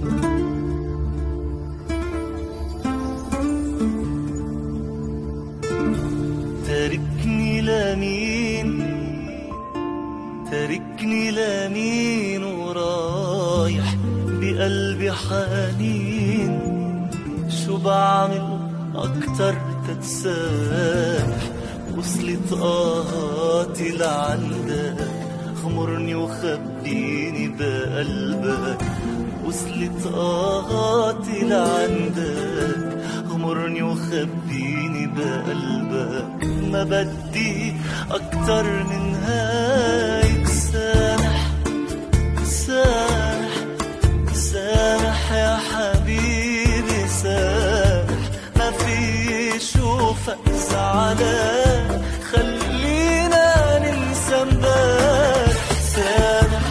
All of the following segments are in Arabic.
تاركني لمين ورايح بقلبي حنين. شو بعمل أكتر تتسامح؟ وصلت آهاتي لعندك، غمرني وخبيني بقلبك. وصلت آهاتي لعندك، غمرني وخبيني بقلبك. ما بدي أكتر من هيك. سامح سامح سامح يا حبيبي سامح. ما في شوفك زعلان، خلينا ننسى امبارح. سامح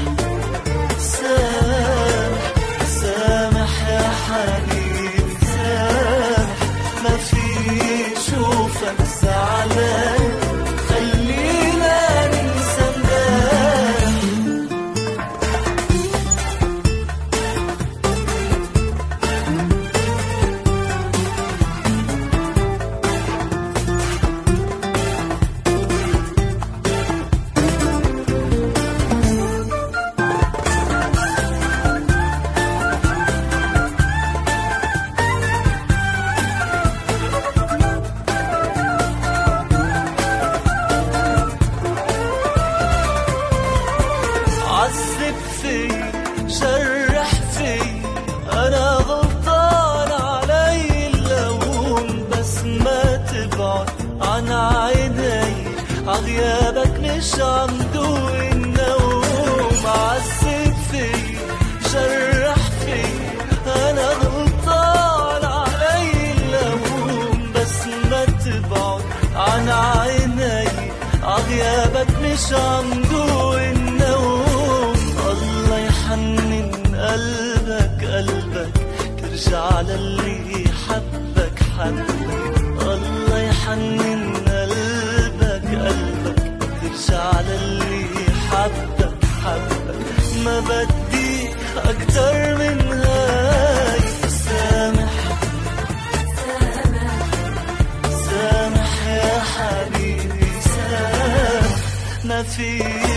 سامح سامح يا حبيبي سامح. ما في شوفك زعلان، خلينا ننسى امبارح. عذب في جرح في، أنا غلطان علي اللوم. بس ما تبعد عن عيني، عغيابك مش عم دوق النوم. عذب في جرح في، أنا غلطان علي اللوم. بس ما تبعد عن عيني، عغيابك مش عم دوق النوم. الله يحنن قلبك قلبك، ترجع للي حبك حبك. الله يحنن قلبك قلبك، ترجع للي حبك حبك. ما بدي أكتر من هاي. سامح سامح يا حبيبي سامح. ما في